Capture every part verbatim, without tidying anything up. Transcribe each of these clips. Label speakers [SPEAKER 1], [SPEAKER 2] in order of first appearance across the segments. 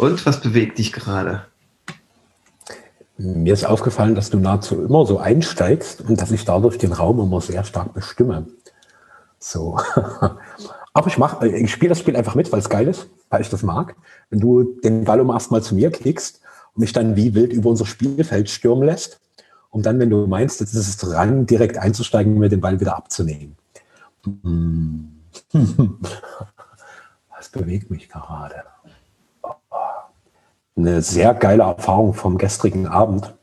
[SPEAKER 1] Und was bewegt dich gerade?
[SPEAKER 2] Mir ist aufgefallen, dass du nahezu immer so einsteigst und dass ich dadurch den Raum immer sehr stark bestimme. So. Aber ich mach, ich spiele das Spiel einfach mit, weil es geil ist, weil ich das mag. Wenn du den Ball um erstmal zu mir kickst und mich dann wie wild über unser Spielfeld stürmen lässt, um dann, wenn du meinst, jetzt ist es dran, direkt einzusteigen und mir den Ball wieder abzunehmen. Was bewegt mich gerade? Eine sehr geile Erfahrung vom gestrigen Abend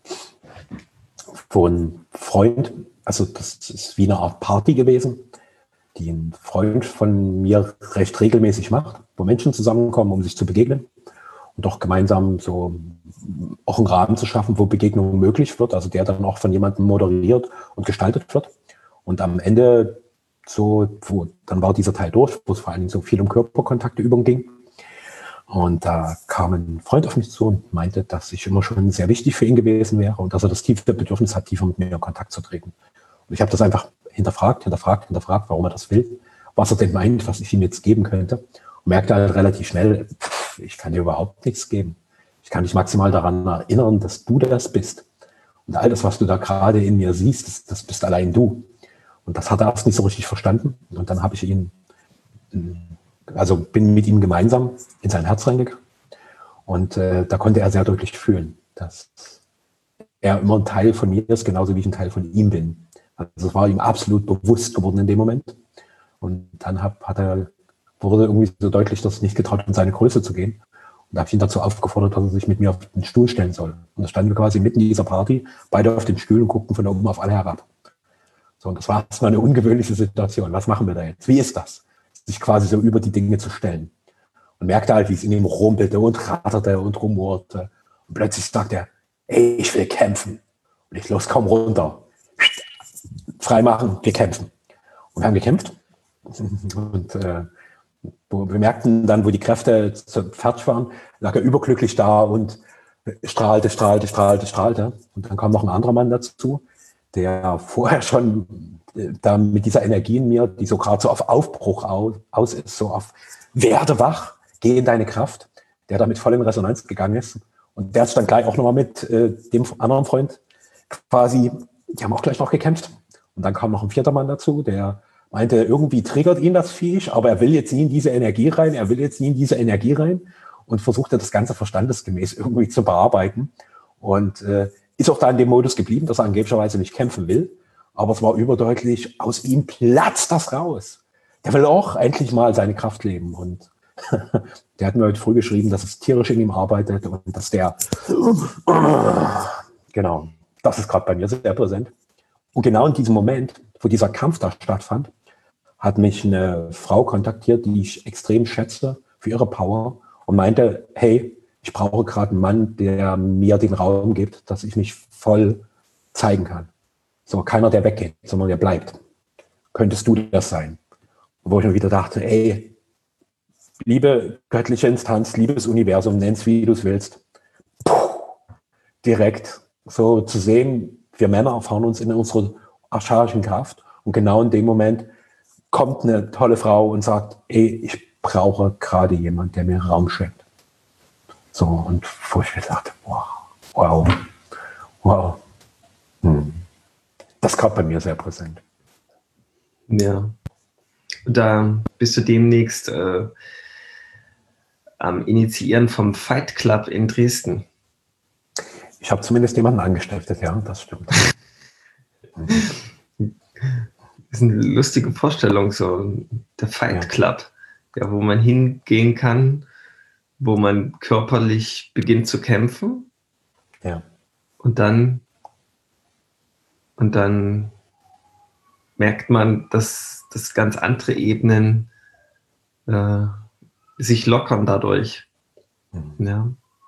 [SPEAKER 2] von Freund, also das ist wie eine Art Party gewesen, die ein Freund von mir recht regelmäßig macht, wo Menschen zusammenkommen, um sich zu begegnen und auch gemeinsam so auch einen Rahmen zu schaffen, wo Begegnung möglich wird, also der dann auch von jemandem moderiert und gestaltet wird. Und am Ende so, wo, dann war dieser Teil durch, wo es vor allen Dingen so viel um Körperkontakte überging. Und da kam ein Freund auf mich zu und meinte, dass ich immer schon sehr wichtig für ihn gewesen wäre und dass er das tiefe Bedürfnis hat, tiefer mit mir in Kontakt zu treten. Und ich habe das einfach hinterfragt, hinterfragt, hinterfragt, warum er das will, was er denn meint, was ich ihm jetzt geben könnte. Und merkte halt relativ schnell, pff, ich kann dir überhaupt nichts geben. Ich kann dich maximal daran erinnern, dass du das bist. Und all das, was du da gerade in mir siehst, das, das bist allein du. Und das hat er erst nicht so richtig verstanden. Und dann habe ich ihn... Also bin mit ihm gemeinsam in sein Herz reingegangen und äh, da konnte er sehr deutlich fühlen, dass er immer ein Teil von mir ist, genauso wie ich ein Teil von ihm bin. Also es war ihm absolut bewusst geworden in dem Moment. Und dann hab, hat er, wurde irgendwie so deutlich, dass es nicht getraut, in seine Größe zu gehen. Und da habe ich ihn dazu aufgefordert, dass er sich mit mir auf den Stuhl stellen soll. Und da standen wir quasi mitten in dieser Party, beide auf den Stühlen und guckten von oben auf alle herab. So, und das war erstmal eine ungewöhnliche Situation. Was machen wir da jetzt? Wie ist das? Sich quasi so über die Dinge zu stellen. Und merkte halt, wie es in ihm rumpelte und ratterte und rumorte. Und plötzlich sagt er, ey, ich will kämpfen. Und ich los, kaum runter. Freimachen, wir kämpfen. Und wir haben gekämpft. Und äh, wir merkten dann, wo die Kräfte fertig waren, lag er überglücklich da und strahlte, strahlte, strahlte, strahlte. Und dann kam noch ein anderer Mann dazu, der vorher schon da mit dieser Energie in mir, die so gerade so auf Aufbruch aus, aus ist, so auf werde wach, geh in deine Kraft, der damit voll in Resonanz gegangen ist. Und der hat dann gleich auch nochmal mit äh, dem anderen Freund quasi, die haben auch gleich noch gekämpft. Und dann kam noch ein vierter Mann dazu, der meinte, irgendwie triggert ihn das Viech, aber er will jetzt nie in diese Energie rein, er will jetzt nie in diese Energie rein und versuchte das Ganze verstandesgemäß irgendwie zu bearbeiten. Und äh, ist auch da in dem Modus geblieben, dass er angeblicherweise nicht kämpfen will. Aber es war überdeutlich, aus ihm platzt das raus. Der will auch endlich mal seine Kraft leben. Und der hat mir heute früh geschrieben, dass es tierisch in ihm arbeitet und dass der, genau, das ist gerade bei mir sehr präsent. Und genau in diesem Moment, wo dieser Kampf da stattfand, hat mich eine Frau kontaktiert, die ich extrem schätze für ihre Power und meinte, hey, ich brauche gerade einen Mann, der mir den Raum gibt, dass ich mich voll zeigen kann. So, keiner, der weggeht, sondern der bleibt. Könntest du das sein? Wo ich mir wieder dachte, ey, liebe göttliche Instanz, liebes Universum, nenn's wie du es willst. Puh, direkt so zu sehen, wir Männer erfahren uns in unserer archaischen Kraft und genau in dem Moment kommt eine tolle Frau und sagt, ey, ich brauche gerade jemanden, der mir Raum schenkt. So, und wo ich mir dachte, wow, wow, wow. Hm. Das ist gerade bei mir sehr präsent.
[SPEAKER 1] Ja. Da bist du demnächst äh, am Initiieren vom Fight Club in Dresden.
[SPEAKER 2] Ich habe zumindest jemanden angestiftet, ja, das stimmt.
[SPEAKER 1] Das ist eine lustige Vorstellung, so der Fight Club, ja, wo man hingehen kann, wo man körperlich beginnt zu kämpfen.
[SPEAKER 2] Ja.
[SPEAKER 1] Und dann Und dann merkt man, dass, dass ganz andere Ebenen äh, sich lockern dadurch. Mhm. Ja.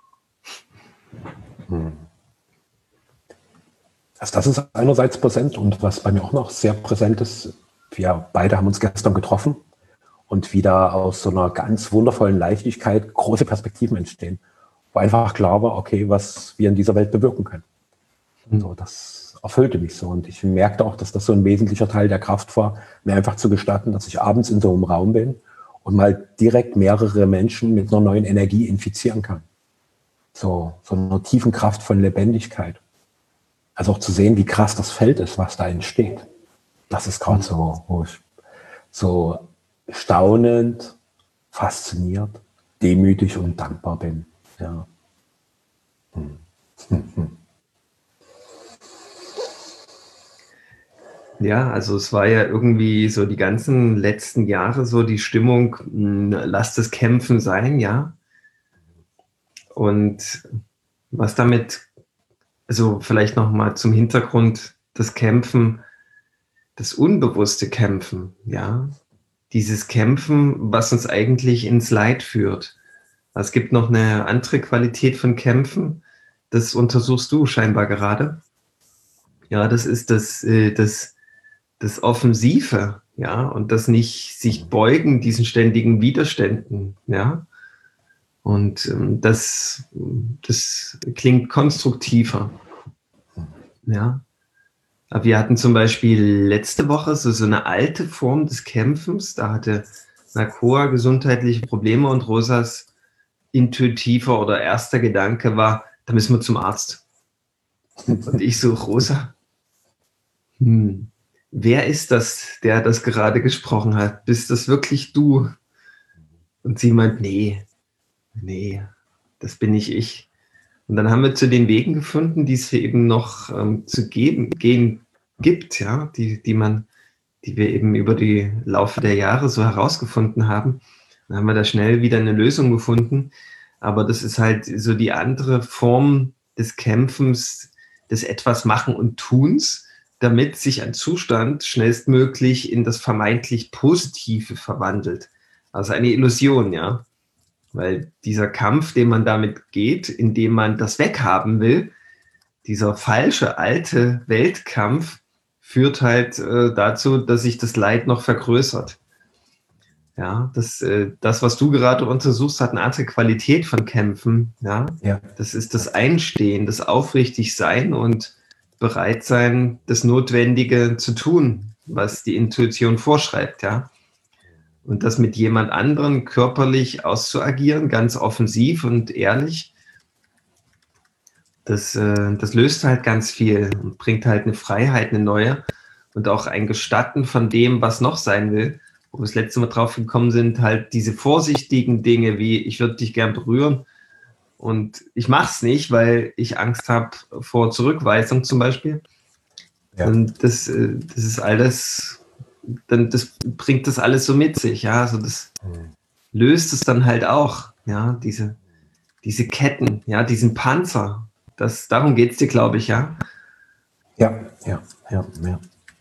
[SPEAKER 2] Also das ist einerseits präsent und was bei mir auch noch sehr präsent ist, wir beide haben uns gestern getroffen und wieder aus so einer ganz wundervollen Leichtigkeit große Perspektiven entstehen, wo einfach klar war, okay, was wir in dieser Welt bewirken können. Mhm. So, das erfüllte mich so. Und ich merkte auch, dass das so ein wesentlicher Teil der Kraft war, mir einfach zu gestatten, dass ich abends in so einem Raum bin und mal direkt mehrere Menschen mit einer neuen Energie infizieren kann. so, so einer tiefen Kraft von Lebendigkeit. Also auch zu sehen, wie krass das Feld ist, was da entsteht. Das ist gerade so, wo ich so staunend, fasziniert, demütig und dankbar bin. Ja. Hm. Hm, hm.
[SPEAKER 1] Ja, also es war ja irgendwie so die ganzen letzten Jahre so die Stimmung, mh, lasst es kämpfen sein, ja. Und was damit, also vielleicht nochmal zum Hintergrund, das Kämpfen, das unbewusste Kämpfen, ja. Dieses Kämpfen, was uns eigentlich ins Leid führt. Es gibt noch eine andere Qualität von Kämpfen, das untersuchst du scheinbar gerade. Ja, das ist das, äh, das, das Offensive, ja, und das nicht sich beugen diesen ständigen Widerständen, ja. Und ähm, das, das klingt konstruktiver, ja. Aber wir hatten zum Beispiel letzte Woche so, so eine alte Form des Kämpfens. Da hatte Nakoa gesundheitliche Probleme und Rosas intuitiver oder erster Gedanke war, da müssen wir zum Arzt. Und ich so, Rosa, hm, wer ist das, der das gerade gesprochen hat? Bist das wirklich du? Und sie meint, nee, nee, das bin nicht ich. Und dann haben wir zu den Wegen gefunden, die es eben noch ähm, zu geben, gehen gibt, ja, die, die man, die wir eben über die Laufe der Jahre so herausgefunden haben. Dann haben wir da schnell wieder eine Lösung gefunden. Aber das ist halt so die andere Form des Kämpfens, des etwas Machen und Tuns, damit sich ein Zustand schnellstmöglich in das vermeintlich Positive verwandelt. Also eine Illusion, ja. Weil dieser Kampf, den man damit geht, indem man das weghaben will, dieser falsche, alte Weltkampf, führt halt äh, dazu, dass sich das Leid noch vergrößert. Ja, das, äh, das, was du gerade untersuchst, hat eine andere Qualität von Kämpfen. Ja,
[SPEAKER 2] Ja.
[SPEAKER 1] das ist das Einstehen, das Aufrichtigsein und bereit sein, das Notwendige zu tun, was die Intuition vorschreibt. Ja, und das mit jemand anderem körperlich auszuagieren, ganz offensiv und ehrlich, das, äh, das löst halt ganz viel und bringt halt eine Freiheit, eine neue und auch ein Gestatten von dem, was noch sein will. Wo wir das letzte Mal drauf gekommen sind, halt diese vorsichtigen Dinge wie, ich würde dich gern berühren und ich mache es nicht, weil ich Angst habe vor Zurückweisung zum Beispiel. Ja. Und das, das ist alles, dann das bringt das alles so mit sich, ja, also das mhm. löst es dann halt auch, ja, diese, diese Ketten, ja, diesen Panzer, das, darum geht es dir, glaube ich, ja.
[SPEAKER 2] Ja, ja, ja, ja.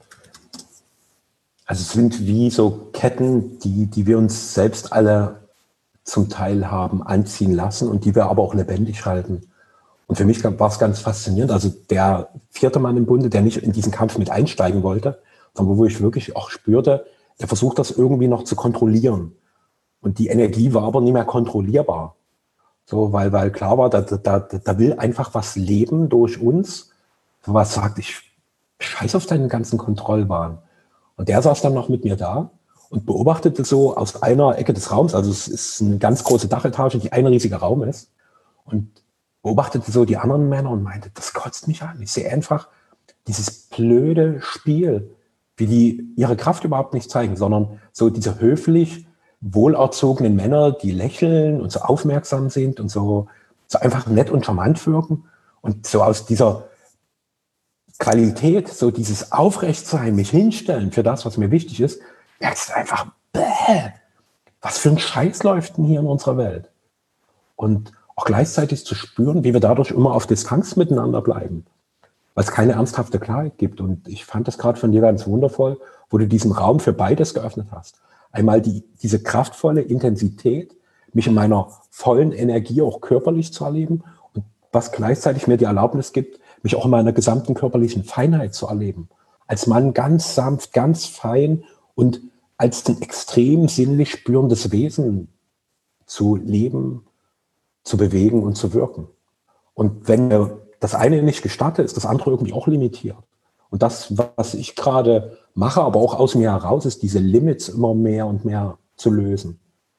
[SPEAKER 2] Also es sind wie so Ketten, die, die wir uns selbst alle zum Teil haben anziehen lassen und die wir aber auch lebendig halten. Und für mich war es ganz faszinierend. Also der vierte Mann im Bunde, der nicht in diesen Kampf mit einsteigen wollte, sondern wo ich wirklich auch spürte, der versucht das irgendwie noch zu kontrollieren. Und die Energie war aber nicht mehr kontrollierbar. So, weil, weil klar war, da, da, da will einfach was leben durch uns, was sagt, ich scheiß auf deinen ganzen Kontrollwahn. Und der saß dann noch mit mir da und beobachtete so aus einer Ecke des Raums, also es ist eine ganz große Dachetage, die ein riesiger Raum ist, und beobachtete so die anderen Männer und meinte, das kotzt mich an. Ich sehe einfach dieses blöde Spiel, wie die ihre Kraft überhaupt nicht zeigen, sondern so diese höflich wohlerzogenen Männer, die lächeln und so aufmerksam sind und so, so einfach nett und charmant wirken. Und so aus dieser Qualität, so dieses Aufrechtsein, mich hinstellen für das, was mir wichtig ist, merkst du einfach, bäh, was für ein Scheiß läuft denn hier in unserer Welt? Und auch gleichzeitig zu spüren, wie wir dadurch immer auf Distanz miteinander bleiben, weil es keine ernsthafte Klarheit gibt. Und ich fand das gerade von dir ganz wundervoll, wo du diesen Raum für beides geöffnet hast. Einmal die, diese kraftvolle Intensität, mich in meiner vollen Energie auch körperlich zu erleben und was gleichzeitig mir die Erlaubnis gibt, mich auch in meiner gesamten körperlichen Feinheit zu erleben. Als Mann ganz sanft, ganz fein und als ein extrem sinnlich spürendes Wesen zu leben, zu bewegen und zu wirken. Und wenn mir das eine nicht gestattet, ist das andere irgendwie auch limitiert. Und das, was ich gerade mache, aber auch aus mir heraus, ist diese Limits immer mehr und mehr zu lösen.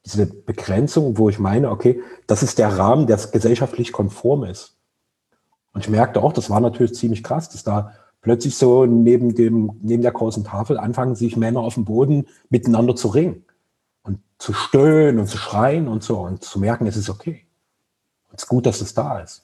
[SPEAKER 2] diese Begrenzung, wo ich meine, okay, das ist der Rahmen, der gesellschaftlich konform ist. Und ich merkte auch, das war natürlich ziemlich krass, dass da plötzlich so neben dem, neben der großen Tafel anfangen sich Männer auf dem Boden miteinander zu ringen und zu stöhnen und zu schreien und so und zu merken, es ist okay. Es ist gut, dass es da ist.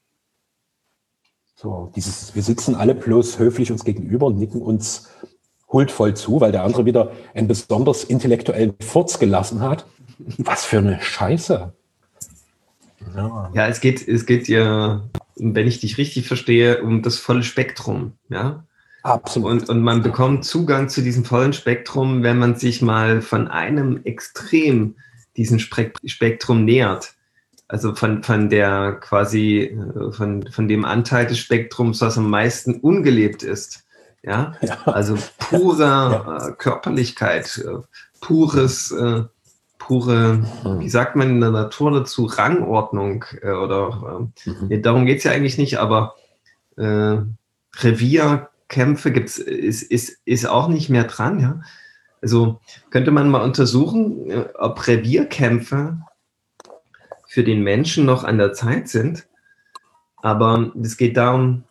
[SPEAKER 2] So, dieses, wir sitzen alle bloß höflich uns gegenüber und nicken uns huldvoll zu, weil der andere wieder einen besonders intellektuellen Furz gelassen hat. Was für eine Scheiße.
[SPEAKER 1] Ja, ja es geht, es geht ja, wenn ich dich richtig verstehe, um das volle Spektrum, ja.
[SPEAKER 2] Absolut.
[SPEAKER 1] Und, und man bekommt Zugang zu diesem vollen Spektrum, wenn man sich mal von einem Extrem diesem Spektrum nähert. Also von, von der quasi, von, von dem Anteil des Spektrums, was am meisten ungelebt ist. Ja,
[SPEAKER 2] ja.
[SPEAKER 1] Also pure
[SPEAKER 2] ja.
[SPEAKER 1] äh, Körperlichkeit, äh, pures, äh, pure, wie sagt man in der Natur dazu, Rangordnung äh, oder äh, mhm. ja, darum geht es ja eigentlich nicht, aber äh, Revierkämpfe gibt's, ist, ist, ist auch nicht mehr dran. Ja? Also könnte man mal untersuchen, äh, ob Revierkämpfe für den Menschen noch an der Zeit sind, aber es geht darum,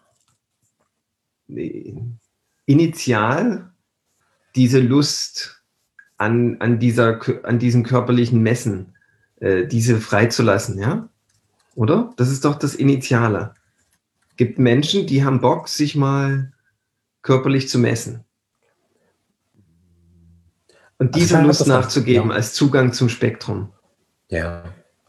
[SPEAKER 1] initial diese Lust an, an, dieser, an diesem körperlichen Messen, äh, diese freizulassen, ja? Oder? Das ist doch das Initiale. Es gibt Menschen, die haben Bock, sich mal körperlich zu messen. Und diese also Lust nachzugeben ja. als Zugang zum Spektrum.
[SPEAKER 2] Ja.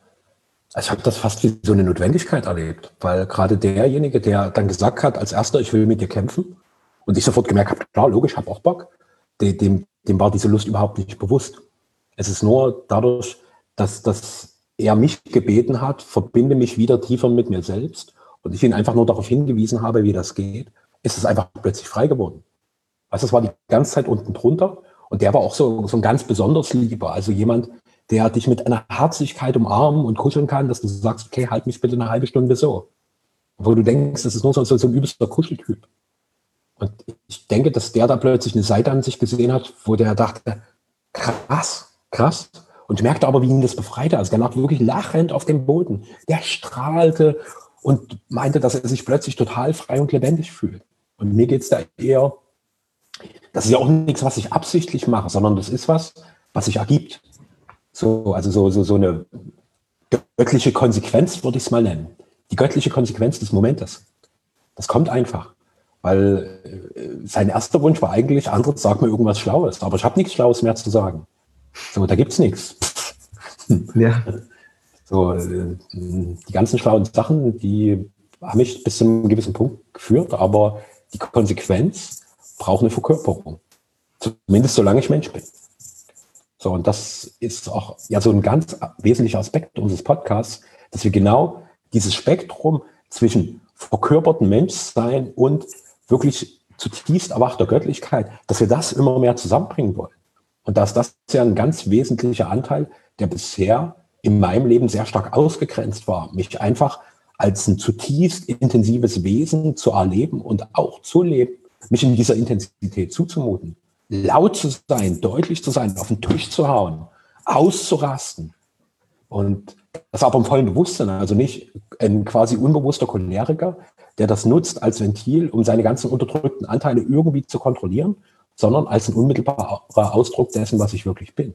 [SPEAKER 2] Ich habe das fast wie so eine Notwendigkeit erlebt, weil gerade derjenige, der dann gesagt hat, als erster, ich will mit dir kämpfen, und ich sofort gemerkt habe, klar, logisch, ich habe auch Bock, dem, dem war diese Lust überhaupt nicht bewusst. Es ist nur dadurch, dass, dass er mich gebeten hat, verbinde mich wieder tiefer mit mir selbst und ich ihn einfach nur darauf hingewiesen habe, wie das geht, ist es einfach plötzlich frei geworden. Also es war die ganze Zeit unten drunter und der war auch so, so ein ganz besonders Lieber, also jemand, der dich mit einer Herzlichkeit umarmen und kuscheln kann, dass du sagst, okay, halt mich bitte eine halbe Stunde so. Wo du denkst, das ist nur so, so ein übelster Kuscheltyp. Und ich denke, dass der da plötzlich eine Seite an sich gesehen hat, wo der dachte, krass, krass. Und ich merkte aber, wie ihn das befreite. Also der lag wirklich lachend auf dem Boden. Der strahlte und meinte, dass er sich plötzlich total frei und lebendig fühlt. Und mir geht es da eher, das ist ja auch nichts, was ich absichtlich mache, sondern das ist was, was sich ergibt. So, also so, so, so eine göttliche Konsequenz, würde ich es mal nennen. Die göttliche Konsequenz des Momentes. Das kommt einfach. Weil äh, sein erster Wunsch war eigentlich, andere sag mir irgendwas Schlaues. Aber ich habe nichts Schlaues mehr zu sagen. So, da gibt's nichts. Ja. So, äh, die ganzen schlauen Sachen, die haben mich bis zu einem gewissen Punkt geführt, aber die Konsequenz braucht eine Verkörperung. Zumindest solange ich Mensch bin. So, und das ist auch ja so ein ganz wesentlicher Aspekt unseres Podcasts, dass wir genau dieses Spektrum zwischen verkörpertem Menschsein und wirklich zutiefst erwachter Göttlichkeit, dass wir das immer mehr zusammenbringen wollen. Und dass das ja ein ganz wesentlicher Anteil, der bisher in meinem Leben sehr stark ausgegrenzt war, mich einfach als ein zutiefst intensives Wesen zu erleben und auch zu leben, mich in dieser Intensität zuzumuten. Laut zu sein, deutlich zu sein, auf den Tisch zu hauen, auszurasten. Und das aber im vollen Bewusstsein, also nicht ein quasi unbewusster Choleriker, der das nutzt als Ventil, um seine ganzen unterdrückten Anteile irgendwie zu kontrollieren, sondern als ein unmittelbarer Ausdruck dessen, was ich wirklich bin.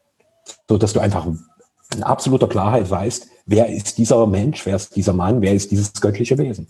[SPEAKER 2] So dass du einfach in absoluter Klarheit weißt, wer ist dieser Mensch, wer ist dieser Mann, wer ist dieses göttliche Wesen.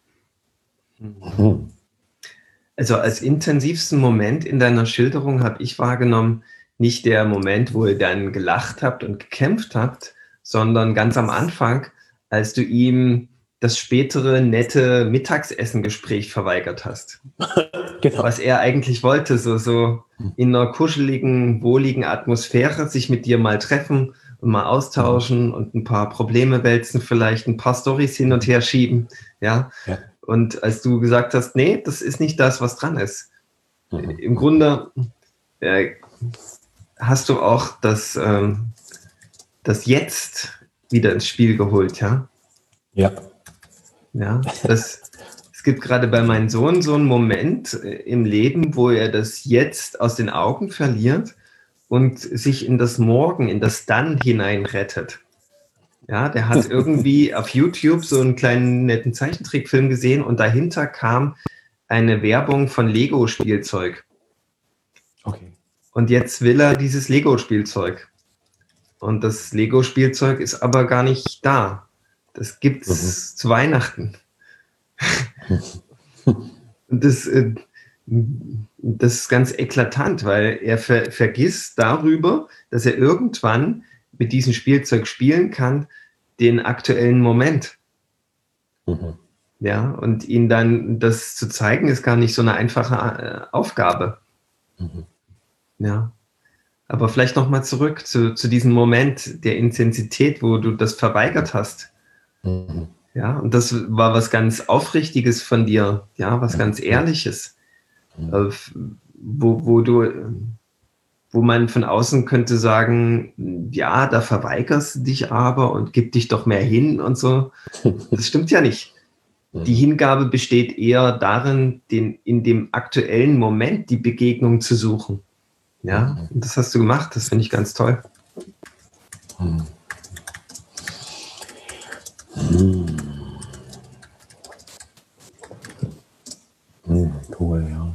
[SPEAKER 1] Mhm. Also als intensivsten Moment in deiner Schilderung habe ich wahrgenommen, nicht der Moment, wo ihr dann gelacht habt und gekämpft habt, sondern ganz am Anfang, als du ihm das spätere nette Mittagsessengespräch verweigert hast. Genau. Was er eigentlich wollte, so, so in einer kuscheligen, wohligen Atmosphäre sich mit dir mal treffen und mal austauschen mhm. und ein paar Probleme wälzen, vielleicht ein paar Storys hin und her schieben, ja. ja. Und als du gesagt hast, nee, das ist nicht das, was dran ist. Mhm. Im Grunde äh, hast du auch das, ähm, das Jetzt wieder ins Spiel geholt, ja?
[SPEAKER 2] Ja.
[SPEAKER 1] Ja, das, es gibt gerade bei meinem Sohn so einen Moment im Leben, wo er das Jetzt aus den Augen verliert und sich in das Morgen, in das Dann hinein rettet. Ja, der hat irgendwie auf YouTube so einen kleinen netten Zeichentrickfilm gesehen und dahinter kam eine Werbung von Lego-Spielzeug.
[SPEAKER 2] Okay.
[SPEAKER 1] Und jetzt will er dieses Lego-Spielzeug. Und das Lego-Spielzeug ist aber gar nicht da. Das gibt's mhm. zu Weihnachten. Und das, äh, das ist ganz eklatant, weil er ver- vergisst darüber, dass er irgendwann mit diesem Spielzeug spielen kann, den aktuellen Moment. Mhm. Ja, und ihn dann das zu zeigen, ist gar nicht so eine einfache äh, Aufgabe. Mhm. Ja. Aber vielleicht nochmal zurück zu, zu diesem Moment der Intensität, wo du das verweigert hast. Mhm. Ja, und das war was ganz Aufrichtiges von dir, ja, was ganz Ehrliches, mhm. äh, wo, wo du, wo man von außen könnte sagen, ja, da verweigerst du dich aber und gib dich doch mehr hin und so. Das stimmt ja nicht. Die Hingabe besteht eher darin, den, in dem aktuellen Moment die Begegnung zu suchen. Ja, und das hast du gemacht, das finde ich ganz toll. Hm.
[SPEAKER 2] Hm. Hm, cool, ja.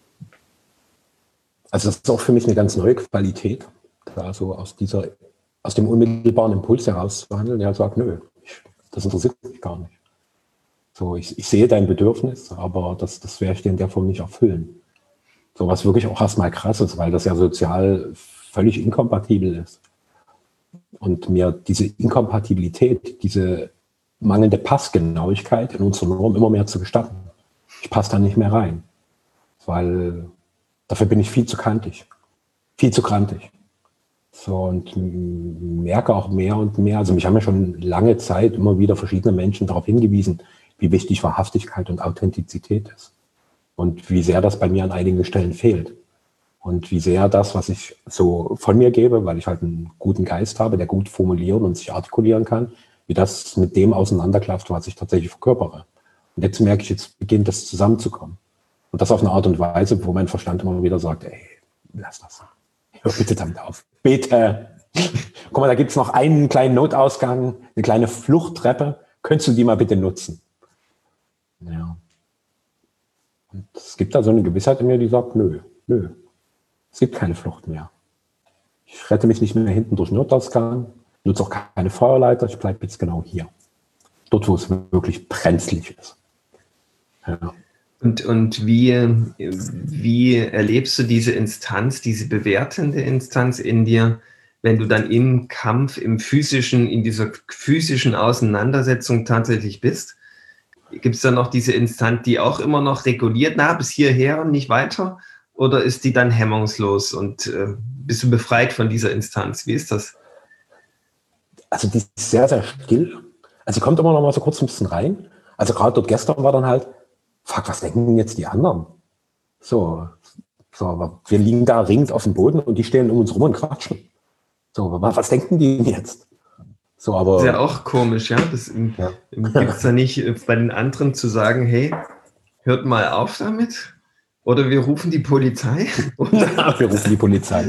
[SPEAKER 2] Also das ist auch für mich eine ganz neue Qualität, da so aus dieser, aus dem unmittelbaren Impuls heraus zu handeln, der sagt, nö, ich, das interessiert mich gar nicht. So, ich, ich sehe dein Bedürfnis, aber das, das werde ich dir in der Form nicht erfüllen. So was wirklich auch erstmal krass ist, weil das ja sozial völlig inkompatibel ist. Und mir diese Inkompatibilität, diese mangelnde Passgenauigkeit in unserer Norm immer mehr zu gestatten. Ich passe da nicht mehr rein, weil dafür bin ich viel zu kantig, viel zu krantig. So, und merke auch mehr und mehr, also mich haben ja schon lange Zeit immer wieder verschiedene Menschen darauf hingewiesen, wie wichtig Wahrhaftigkeit und Authentizität ist. Und wie sehr das bei mir an einigen Stellen fehlt. Und wie sehr das, was ich so von mir gebe, weil ich halt einen guten Geist habe, der gut formulieren und sich artikulieren kann, wie das mit dem auseinanderklafft, was ich tatsächlich verkörpere. Und jetzt merke ich, jetzt beginnt das zusammenzukommen. Und das auf eine Art und Weise, wo mein Verstand immer wieder sagt, ey, lass das. Hör bitte damit auf. Bitte. Guck mal, da gibt es noch einen kleinen Notausgang, eine kleine Fluchttreppe. Könntest du die mal bitte nutzen? Ja. Und es gibt da so eine Gewissheit in mir, die sagt, nö, nö, es gibt keine Flucht mehr. Ich rette mich nicht mehr hinten durch den Notausgang, nutze auch keine Feuerleiter, ich bleibe jetzt genau hier. Dort, wo es wirklich brenzlig ist. Ja.
[SPEAKER 1] Und, und wie, wie erlebst du diese Instanz, diese bewertende Instanz in dir, wenn du dann im Kampf, im physischen, in dieser physischen Auseinandersetzung tatsächlich bist? Gibt es da noch diese Instanz, die auch immer noch reguliert, na, bis hierher, nicht weiter? Oder ist die dann hemmungslos und äh, bist du befreit von dieser Instanz? Wie ist das?
[SPEAKER 2] Also die ist sehr, sehr still. Also sie kommt immer noch mal so kurz ein bisschen rein. Also gerade dort gestern war dann halt, fuck, was denken denn jetzt die anderen? So, so, aber wir liegen da ringend auf dem Boden und die stehen um uns rum und quatschen. So, was denken die denn jetzt? So, aber,
[SPEAKER 1] das ist ja auch komisch, ja. Das ja. Gibt es da nicht bei den anderen zu sagen, hey, hört mal auf damit? Oder wir rufen die Polizei?
[SPEAKER 2] Oder? Wir rufen die Polizei.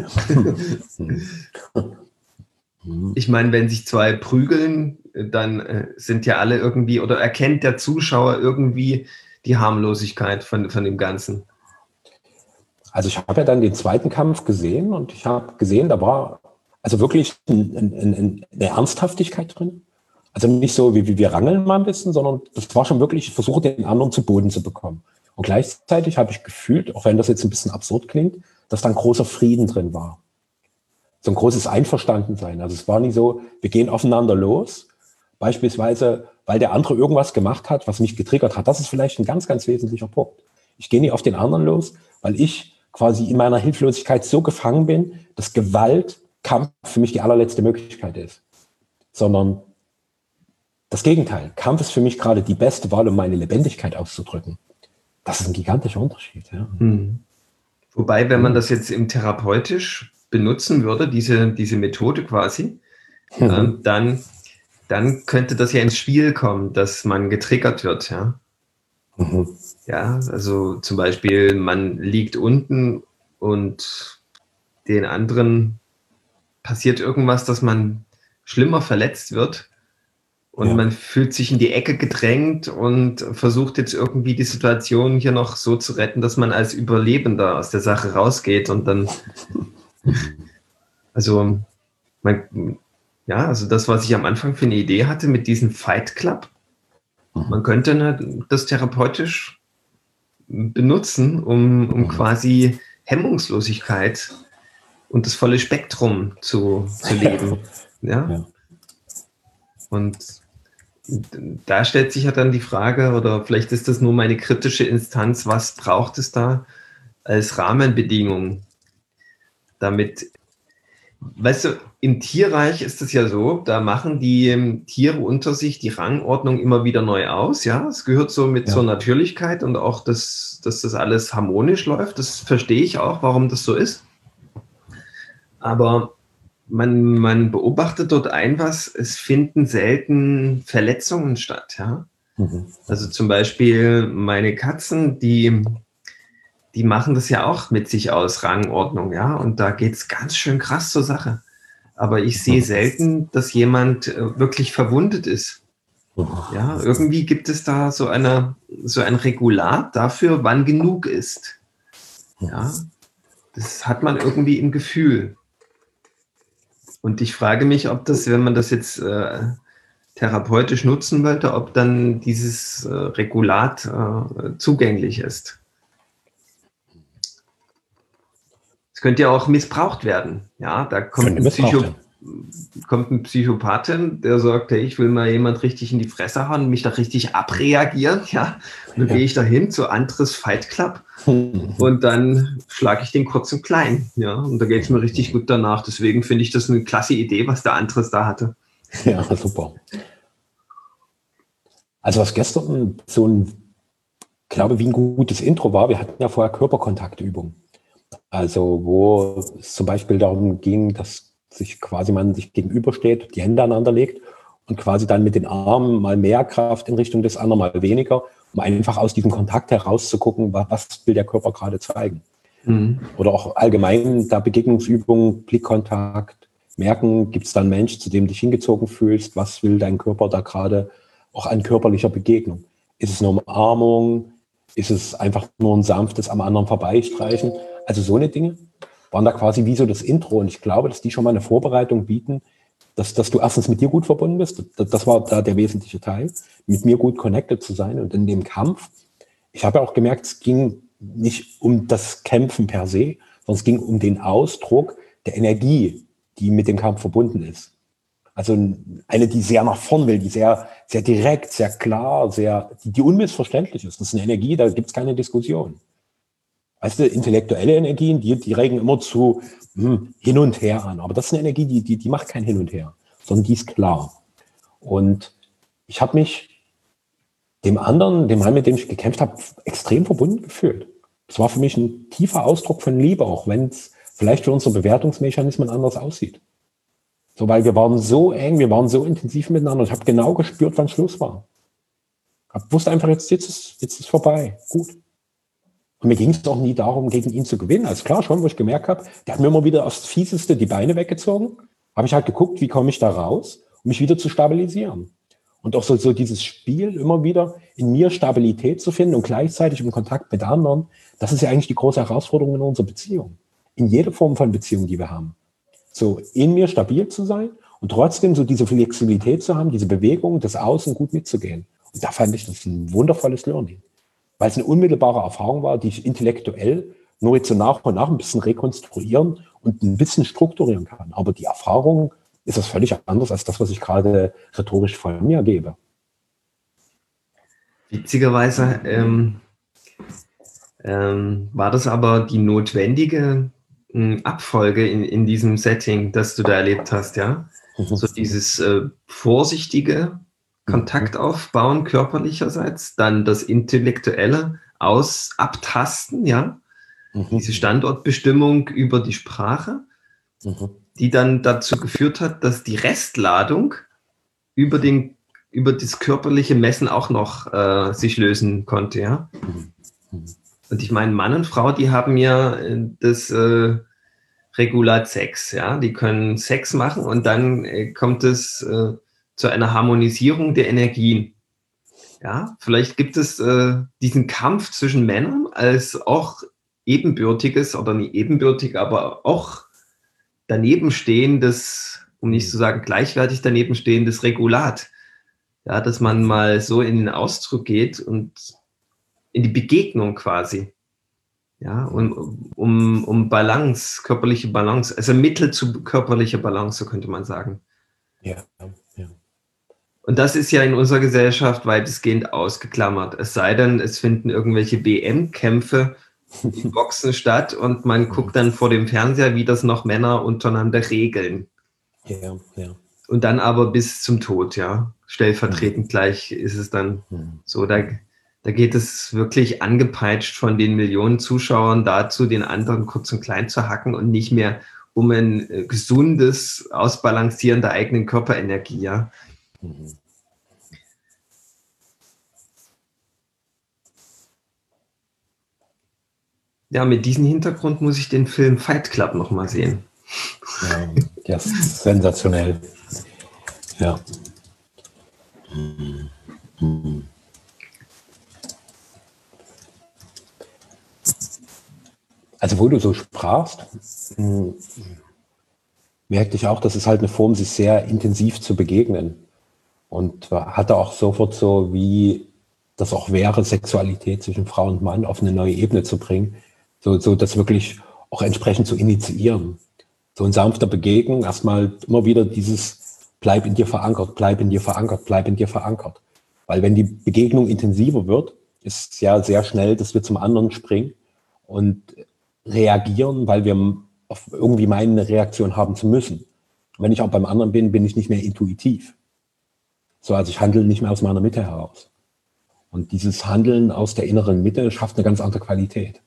[SPEAKER 1] Ich meine, wenn sich zwei prügeln, dann äh, sind ja alle irgendwie, oder erkennt der Zuschauer irgendwie die Harmlosigkeit von, von dem Ganzen.
[SPEAKER 2] Also ich habe ja dann den zweiten Kampf gesehen und ich habe gesehen, da war also wirklich ein, ein, ein, eine Ernsthaftigkeit drin. Also nicht so, wie, wie wir rangeln mal ein bisschen, sondern das war schon wirklich, ich versuche den anderen zu Boden zu bekommen. Und gleichzeitig habe ich gefühlt, auch wenn das jetzt ein bisschen absurd klingt, dass da ein großer Frieden drin war. So ein großes Einverstandensein. Also es war nicht so, wir gehen aufeinander los, beispielsweise, weil der andere irgendwas gemacht hat, was mich getriggert hat. Das ist vielleicht ein ganz, ganz wesentlicher Punkt. Ich gehe nicht auf den anderen los, weil ich quasi in meiner Hilflosigkeit so gefangen bin, dass Gewalt, Kampf für mich die allerletzte Möglichkeit ist. Sondern das Gegenteil. Kampf ist für mich gerade die beste Wahl, um meine Lebendigkeit auszudrücken. Das ist ein gigantischer Unterschied. Ja.
[SPEAKER 1] Hm. Wobei, wenn man das jetzt im therapeutisch benutzen würde, diese, diese Methode quasi, mhm. äh, dann, dann könnte das ja ins Spiel kommen, dass man getriggert wird. Ja, mhm. ja, also zum Beispiel, man liegt unten und den anderen passiert irgendwas, dass man schlimmer verletzt wird und ja. man fühlt sich in die Ecke gedrängt und versucht jetzt irgendwie die Situation hier noch so zu retten, dass man als Überlebender aus der Sache rausgeht und dann, also, man, ja, also das, was ich am Anfang für eine Idee hatte mit diesem Fight Club, man könnte ne, das therapeutisch benutzen, um, um quasi Hemmungslosigkeit und das volle Spektrum zu, zu leben. Ja? Ja. Und da stellt sich ja dann die Frage, oder vielleicht ist das nur meine kritische Instanz, was braucht es da als Rahmenbedingung, damit, weißt du, im Tierreich ist es ja so, da machen die Tiere unter sich die Rangordnung immer wieder neu aus, ja, es gehört so mit ja. zur Natürlichkeit und auch, das, dass das alles harmonisch läuft, das verstehe ich auch, warum das so ist, aber man, man beobachtet dort ein was, es finden selten Verletzungen statt, ja, mhm. also zum Beispiel meine Katzen, die die machen das ja auch mit sich aus, Rangordnung, ja, und da geht es ganz schön krass zur Sache. Aber ich sehe selten, dass jemand äh, wirklich verwundet ist. Ja, irgendwie gibt es da so eine, so ein Regulat dafür, wann genug ist. Ja, das hat man irgendwie im Gefühl. Und ich frage mich, ob das, wenn man das jetzt äh, therapeutisch nutzen wollte, ob dann dieses äh, Regulat äh, zugänglich ist. Es könnte ja auch missbraucht werden. Ja, da kommt ein, Psycho kommt ein Psychopathin, der sagt, hey, ich will mal jemand richtig in die Fresse hauen, mich da richtig abreagieren. Ja, und dann ja. gehe ich dahin zu Andres Fight Club und dann schlage ich den kurz und klein. Ja, und da geht es mir richtig gut danach. Deswegen finde ich das eine klasse Idee, was der Andres da hatte.
[SPEAKER 2] Ja, super. Also was gestern so ein, glaube wie ein gutes Intro war, wir hatten ja vorher Körperkontaktübungen. Also wo es zum Beispiel darum ging, dass sich quasi man sich gegenübersteht, die Hände aneinander legt und quasi dann mit den Armen mal mehr Kraft in Richtung des anderen, mal weniger, um einfach aus diesem Kontakt herauszugucken, was will der Körper gerade zeigen. Mhm. Oder auch allgemein da Begegnungsübungen, Blickkontakt, merken, gibt es da einen Mensch, zu dem du dich hingezogen fühlst, was will dein Körper da gerade auch an körperlicher Begegnung? Ist es eine Umarmung? Ist es einfach nur ein sanftes am anderen vorbeistreichen? Also so eine Dinge waren da quasi wie so das Intro. Und ich glaube, dass die schon mal eine Vorbereitung bieten, dass, dass du erstens mit dir gut verbunden bist. Das, das war da der wesentliche Teil, mit mir gut connected zu sein. Und in dem Kampf, ich habe ja auch gemerkt, es ging nicht um das Kämpfen per se, sondern es ging um den Ausdruck der Energie, die mit dem Kampf verbunden ist. Also eine, die sehr nach vorn will, die sehr, sehr direkt, sehr klar, sehr, die, die unmissverständlich ist. Das ist eine Energie, da gibt es keine Diskussion. Weißt du, intellektuelle Energien, die, die regen immer zu hm, hin und her an. Aber das ist eine Energie, die, die, die macht kein Hin und Her, sondern die ist klar. Und ich habe mich dem anderen, dem Mann, mit dem ich gekämpft habe, extrem verbunden gefühlt. Das war für mich ein tiefer Ausdruck von Liebe, auch wenn es vielleicht für unsere Bewertungsmechanismen anders aussieht. So, weil wir waren so eng, wir waren so intensiv miteinander. Ich habe genau gespürt, wann Schluss war. Ich wusste einfach, jetzt, jetzt ist jetzt ist vorbei. Gut. Und mir ging es auch nie darum, gegen ihn zu gewinnen. Also klar schon, wo ich gemerkt habe, der hat mir immer wieder aufs Fieseste die Beine weggezogen. Habe ich halt geguckt, wie komme ich da raus, um mich wieder zu stabilisieren. Und auch so, so dieses Spiel, immer wieder in mir Stabilität zu finden und gleichzeitig im Kontakt mit anderen, das ist ja eigentlich die große Herausforderung in unserer Beziehung. In jeder Form von Beziehung, die wir haben. So in mir stabil zu sein und trotzdem so diese Flexibilität zu haben, diese Bewegung des Außen gut mitzugehen. Und da fand ich das ein wundervolles Learning. Weil es eine unmittelbare Erfahrung war, die ich intellektuell nur jetzt so nach und nach ein bisschen rekonstruieren und ein bisschen strukturieren kann. Aber die Erfahrung ist das völlig anders als das, was ich gerade rhetorisch von mir gebe.
[SPEAKER 1] Witzigerweise ähm, ähm, war das aber die notwendige äh, Abfolge in, in diesem Setting, das du da erlebt hast, ja? Mhm. So dieses äh, vorsichtige Kontakt aufbauen, körperlicherseits, dann das intellektuelle Aus abtasten, ja, mhm. diese Standortbestimmung über die Sprache, mhm. die dann dazu geführt hat, dass die Restladung über den über das körperliche Messen auch noch äh, sich lösen konnte, ja. Mhm. Und ich meine, Mann und Frau, die haben ja das äh, Regulat Sex, ja, die können Sex machen und dann äh, kommt es äh, zu einer Harmonisierung der Energien. Ja, vielleicht gibt es äh, diesen Kampf zwischen Männern als auch ebenbürtiges oder nicht ebenbürtig, aber auch daneben stehendes, um nicht zu sagen gleichwertig daneben stehendes Regulat. Ja, dass man mal so in den Ausdruck geht und in die Begegnung quasi. Ja, um, um, um Balance, körperliche Balance, also Mittel zu körperlicher Balance, so könnte man sagen.
[SPEAKER 2] Ja, ja.
[SPEAKER 1] Und das ist ja in unserer Gesellschaft weitestgehend ausgeklammert. Es sei denn, es finden irgendwelche B M-Kämpfe in Boxen statt und man guckt dann vor dem Fernseher, wie das noch Männer untereinander regeln.
[SPEAKER 2] Ja, ja.
[SPEAKER 1] Und dann aber bis zum Tod, ja. Stellvertretend gleich ist es dann so, da, da geht es wirklich angepeitscht von den Millionen Zuschauern dazu, den anderen kurz und klein zu hacken und nicht mehr um ein äh, gesundes Ausbalancieren der eigenen Körperenergie, ja. Mhm. Ja, mit diesem Hintergrund muss ich den Film Fight Club nochmal sehen.
[SPEAKER 2] Ja, der ist sensationell. Ja. Also wo du so sprachst, merkte ich auch, dass es halt eine Form, sich sehr intensiv zu begegnen. Und hatte auch sofort so, wie das auch wäre, Sexualität zwischen Frau und Mann auf eine neue Ebene zu bringen, so, so das wirklich auch entsprechend zu initiieren. So in sanfter Begegnung erstmal immer wieder dieses bleib in dir verankert, bleib in dir verankert, bleib in dir verankert. Weil wenn die Begegnung intensiver wird, ist es ja sehr schnell, dass wir zum anderen springen und reagieren, weil wir auf irgendwie meinen, eine Reaktion haben zu müssen. Und wenn ich auch beim anderen bin, bin ich nicht mehr intuitiv. So, also ich handle nicht mehr aus meiner Mitte heraus. Und dieses Handeln aus der inneren Mitte schafft eine ganz andere Qualität.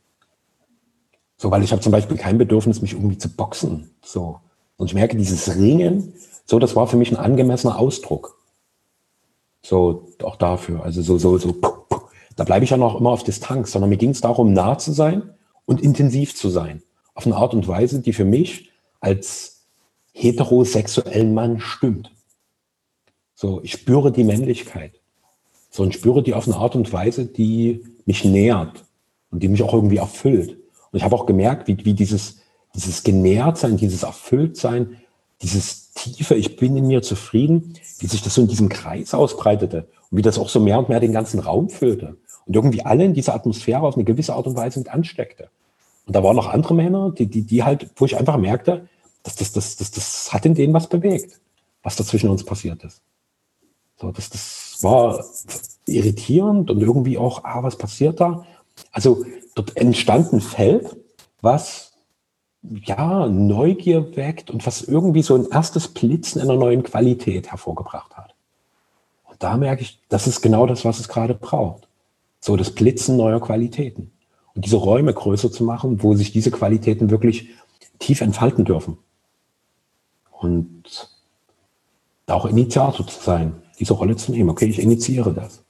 [SPEAKER 2] So, weil ich habe zum Beispiel kein Bedürfnis, mich irgendwie zu boxen. So. Und ich merke, dieses Ringen, so, das war für mich ein angemessener Ausdruck. So, auch dafür. Also so, so, so, da bleibe ich ja noch immer auf Distanz, sondern mir ging es darum, nah zu sein und intensiv zu sein. Auf eine Art und Weise, die für mich als heterosexuellen Mann stimmt. So, ich spüre die Männlichkeit. So, und spüre die auf eine Art und Weise, die mich nährt und die mich auch irgendwie erfüllt. Und ich habe auch gemerkt, wie, wie dieses, dieses Genährtsein, dieses Erfülltsein, dieses tiefe, ich bin in mir zufrieden, wie sich das so in diesem Kreis ausbreitete und wie das auch so mehr und mehr den ganzen Raum füllte und irgendwie alle in dieser Atmosphäre auf eine gewisse Art und Weise mit ansteckte. Und da waren noch andere Männer, die, die, die halt, wo ich einfach merkte, dass das, das, das, das hat in denen was bewegt, was da zwischen uns passiert ist. So, das, das war irritierend und irgendwie auch, ah, was passiert da? Also dort entstand ein Feld, was ja Neugier weckt und was irgendwie so ein erstes Blitzen einer neuen Qualität hervorgebracht hat. Und da merke ich, das ist genau das, was es gerade braucht. So das Blitzen neuer Qualitäten. Und diese Räume größer zu machen, wo sich diese Qualitäten wirklich tief entfalten dürfen. Und da auch Initiator zu sein, diese Rolle zu nehmen. Okay, ich initiiere das.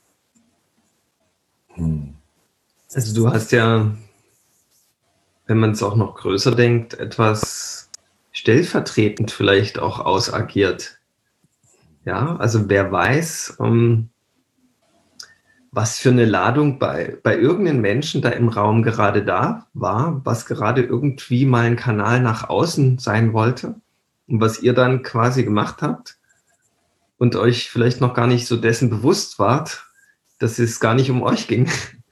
[SPEAKER 1] Hm. Also du hast ja, wenn man es auch noch größer denkt, etwas stellvertretend vielleicht auch ausagiert. Ja, also wer weiß, um, was für eine Ladung bei, bei irgendeinem Menschen da im Raum gerade da war, was gerade irgendwie mal ein Kanal nach außen sein wollte und was ihr dann quasi gemacht habt und euch vielleicht noch gar nicht so dessen bewusst wart, dass es gar nicht um euch ging.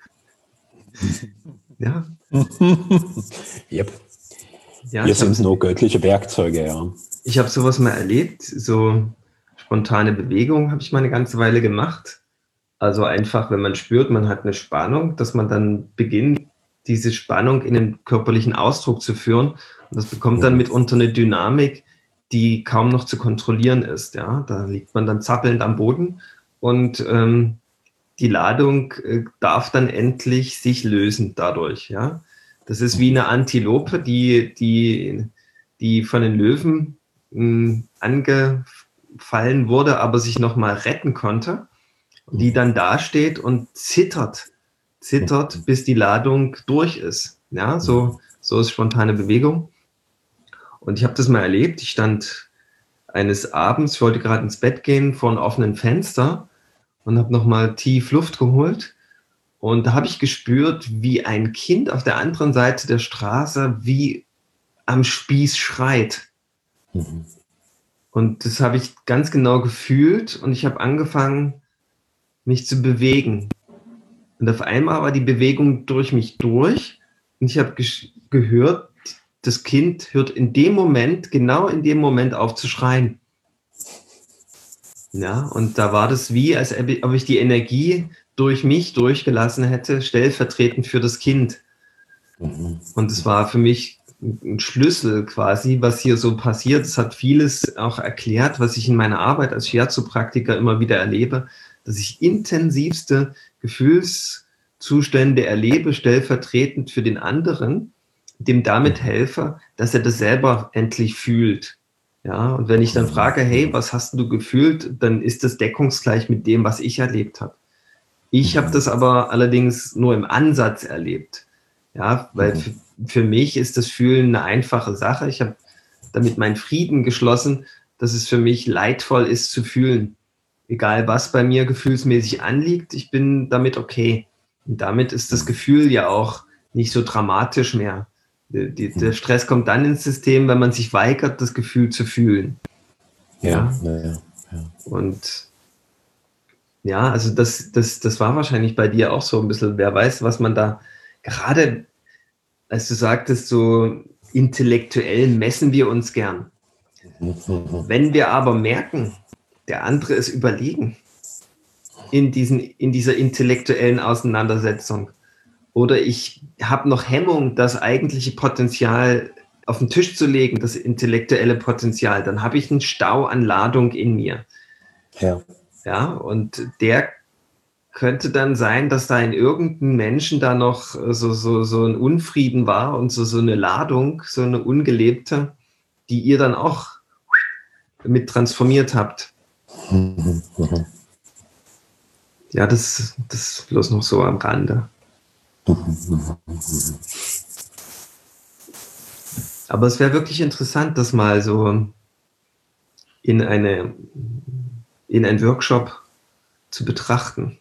[SPEAKER 1] Ja.
[SPEAKER 2] Yep. Ja, wir sind nur göttliche Werkzeuge, ja.
[SPEAKER 1] Ich habe sowas mal erlebt, so spontane Bewegung habe ich mal eine ganze Weile gemacht. Also einfach, wenn man spürt, man hat eine Spannung, dass man dann beginnt, diese Spannung in den körperlichen Ausdruck zu führen. Und das bekommt dann mitunter eine Dynamik, die kaum noch zu kontrollieren ist. Ja, da liegt man dann zappelnd am Boden und ähm, die Ladung äh, darf dann endlich sich lösen dadurch. Ja, das ist wie eine Antilope, die die die von den Löwen mh, angefallen wurde, aber sich noch mal retten konnte. Die dann dasteht und zittert, zittert, bis die Ladung durch ist. Ja, so, so ist spontane Bewegung. Und ich habe das mal erlebt. Ich stand eines Abends, ich wollte gerade ins Bett gehen, vor einem offenen Fenster und habe nochmal tief Luft geholt. Und da habe ich gespürt, wie ein Kind auf der anderen Seite der Straße wie am Spieß schreit. Mhm. Und das habe ich ganz genau gefühlt und ich habe angefangen, mich zu bewegen. Und auf einmal war die Bewegung durch mich durch und ich habe ge- gehört, das Kind hört in dem Moment, genau in dem Moment auf zu schreien. Ja, und da war das wie, als ob ich die Energie durch mich durchgelassen hätte, stellvertretend für das Kind. Mhm. Und es war für mich ein Schlüssel quasi, was hier so passiert. Es hat vieles auch erklärt, was ich in meiner Arbeit als Shiatsu-Praktiker immer wieder erlebe, dass ich intensivste Gefühlszustände erlebe, stellvertretend für den anderen, dem damit helfe, dass er das selber endlich fühlt. Ja, und wenn ich dann frage, hey, was hast du gefühlt, dann ist das deckungsgleich mit dem, was ich erlebt habe. Ich habe das aber allerdings nur im Ansatz erlebt. Ja, weil für, für mich ist das Fühlen eine einfache Sache. Ich habe damit meinen Frieden geschlossen, dass es für mich leidvoll ist zu fühlen. Egal, was bei mir gefühlsmäßig anliegt, ich bin damit okay. Und damit ist das Gefühl ja auch nicht so dramatisch mehr. Die, die, der Stress kommt dann ins System, wenn man sich weigert, das Gefühl zu fühlen. Ja, ja, ja, ja. Und ja, also das, das, das war wahrscheinlich bei dir auch so ein bisschen, wer weiß, was man da gerade, als du sagtest, so intellektuell messen wir uns gern. Wenn wir aber merken, der andere ist überlegen in, diesen, in dieser intellektuellen Auseinandersetzung oder ich habe noch Hemmung, das eigentliche Potenzial auf den Tisch zu legen, das intellektuelle Potenzial, dann habe ich einen Stau an Ladung in mir. Ja. Ja, und der könnte dann sein, dass da in irgendeinem Menschen da noch so, so, so ein Unfrieden war und so, so eine Ladung, so eine ungelebte, die ihr dann auch mit transformiert habt. Ja, das, das bloß noch so am Rande. Aber es wäre wirklich interessant, das mal so in eine, in einen Workshop zu betrachten.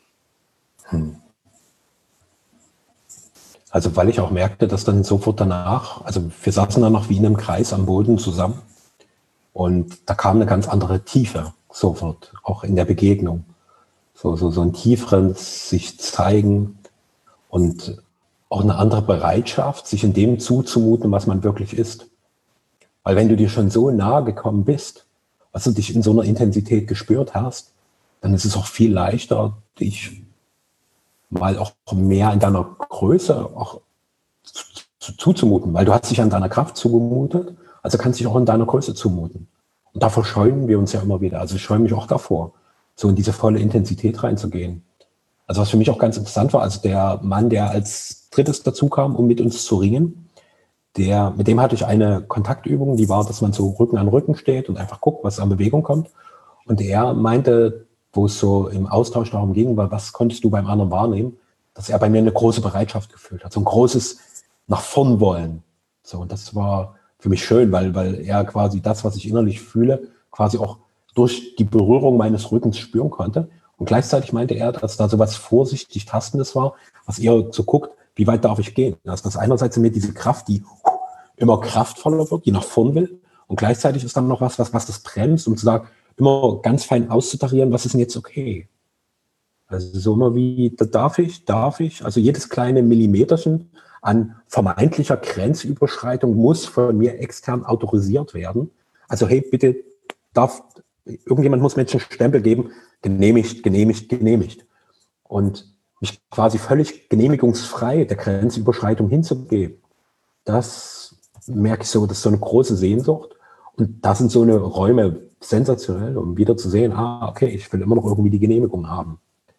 [SPEAKER 2] Also weil ich auch merkte, dass dann sofort danach, also wir saßen dann noch wie in einem Kreis am Boden zusammen und da kam eine ganz andere Tiefe sofort, auch in der Begegnung. So, so, so ein tieferes sich zeigen und auch eine andere Bereitschaft, sich in dem zuzumuten, was man wirklich ist. Weil wenn du dir schon so nahe gekommen bist, was du dich in so einer Intensität gespürt hast, dann ist es auch viel leichter, dich mal auch mehr in deiner Größe auch zu, zu, zuzumuten, weil du hast dich an deiner Kraft zugemutet, also kannst dich auch in deiner Größe zumuten. Und davor scheuen wir uns ja immer wieder. Also ich scheue mich auch davor, so in diese volle Intensität reinzugehen. Also was für mich auch ganz interessant war, also der Mann, der als drittes dazu kam, um mit uns zu ringen, der, mit dem hatte ich eine Kontaktübung, die war, dass man so Rücken an Rücken steht und einfach guckt, was an Bewegung kommt. Und er meinte, wo es so im Austausch darum ging, was konntest du beim anderen wahrnehmen, dass er bei mir eine große Bereitschaft gefühlt hat, so ein großes nach vorn wollen. So, und das war für mich schön, weil, weil er quasi das, was ich innerlich fühle, quasi auch durch die Berührung meines Rückens spüren konnte. Und gleichzeitig meinte er, dass da so was vorsichtig Tastendes war, was eher so guckt, wie weit darf ich gehen? Also das einerseits in mir diese Kraft, die immer kraftvoller wird, die nach vorn will. Und gleichzeitig ist dann noch was, was, was das bremst, um zu sagen, immer ganz fein auszutarieren, was ist denn jetzt okay? Also so immer wie, da darf ich, darf ich, also jedes kleine Millimeterchen an vermeintlicher Grenzüberschreitung muss von mir extern autorisiert werden. Also hey, bitte darf, irgendjemand muss Menschen Stempel geben, genehmigt, genehmigt, genehmigt. Und mich quasi völlig genehmigungsfrei der Grenzüberschreitung hinzugeben, das merke ich so, das ist so eine große Sehnsucht. Und da sind so eine Räume sensationell, um wieder zu sehen, ah, okay, ich will immer noch irgendwie die Genehmigung haben.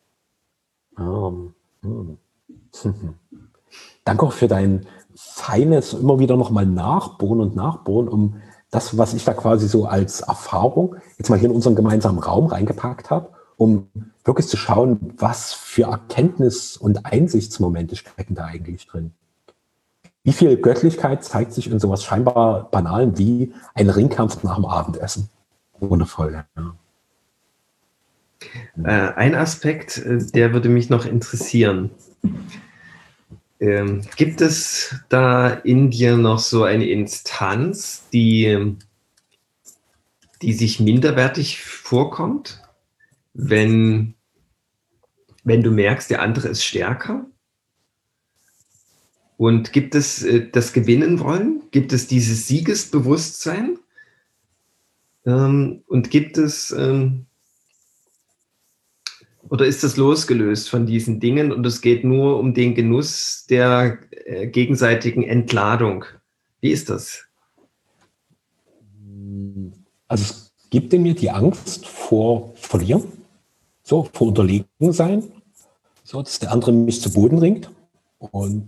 [SPEAKER 2] Um, hm. Danke auch für dein feines, immer wieder nochmal nachbohren und nachbohren, um das, was ich da quasi so als Erfahrung jetzt mal hier in unseren gemeinsamen Raum reingepackt habe, um wirklich zu schauen, was für Erkenntnis- und Einsichtsmomente stecken da eigentlich drin. wie viel Göttlichkeit zeigt sich in sowas scheinbar Banalen wie ein Ringkampf nach dem Abendessen? Wundervoll, ja.
[SPEAKER 1] Äh, ein Aspekt, äh, der würde mich noch interessieren. Ähm, gibt es da in dir noch so eine Instanz, die, die sich minderwertig vorkommt, wenn, wenn du merkst, der andere ist stärker? Und gibt es äh, das Gewinnen wollen? Gibt es dieses Siegesbewusstsein? Ähm, und gibt es, ähm, oder ist das losgelöst von diesen Dingen und es geht nur um den Genuss der äh, gegenseitigen Entladung? Wie ist das?
[SPEAKER 2] Also es gibt in mir die Angst vor Verlieren, so, vor Unterlegen sein, so, dass der andere mich zu Boden ringt und